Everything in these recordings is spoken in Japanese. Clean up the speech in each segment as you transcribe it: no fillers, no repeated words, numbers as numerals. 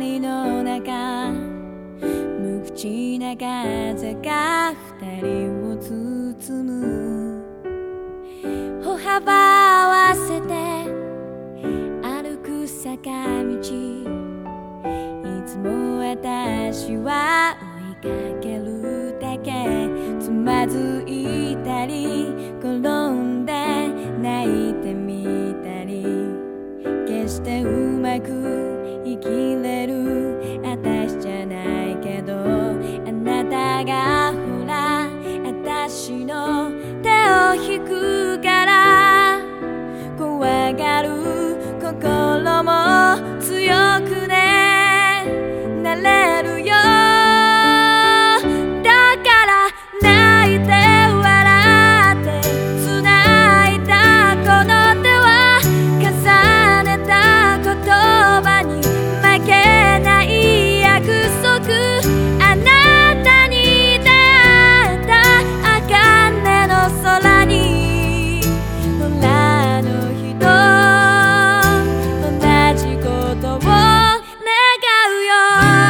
りの中、無口な風が二人を包む。歩幅合わせて歩く坂道、いつも私は追いかけるだけ。つまずいたり転んで泣いてみたり、決してうまく生きれる私じゃないけど、あなたがほら私の手を引くから、怖がる心も強くねなれるよ。だから泣いて笑って繋いだこの手は、重ねた言葉に負けない約束。あなたに出会えた茜の空に、空の人同じことを願うよ。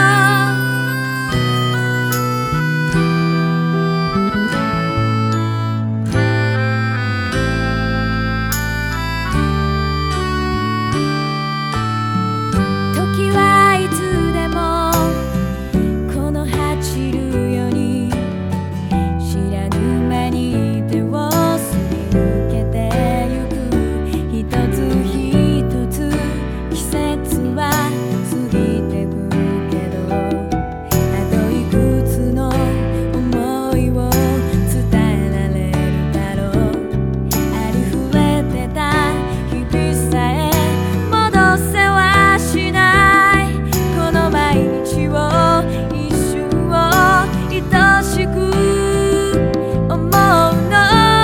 時はいつでもこの走るように、知らぬ間に手をすり抜けてゆく。一つ一つ季節は過ぎてくけど、あといくつの想いを伝えられるだろう。ありふれてた日々さえ戻せはしない。この毎日を一瞬を愛しく思うの。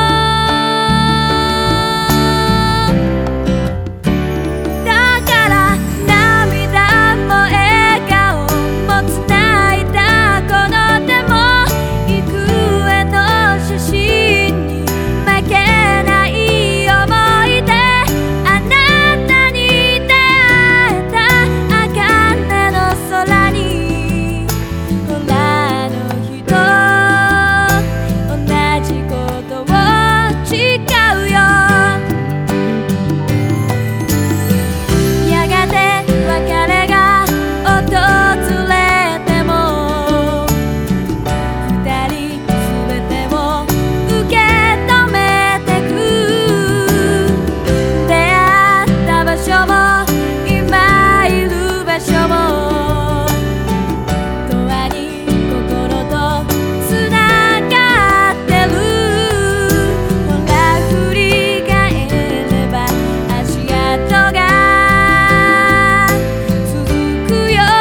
だから涙も笑顔も繋いだこの手も、幾重の写真に負けない想い出。あなたに出会えた茜の空に、空の人同じことを誓うよ。やがて別れが訪れても、二人全てを受け止めてく。出会った場所も今いる場所も、永遠に心とつながってる。ほら振り返れば足跡が続くよ。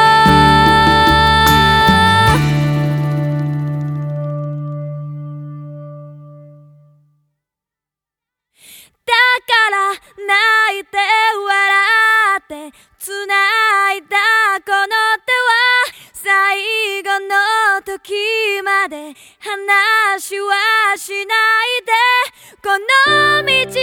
だから泣いて笑って繋いだこの手は、最後の時まで話はしないで。この道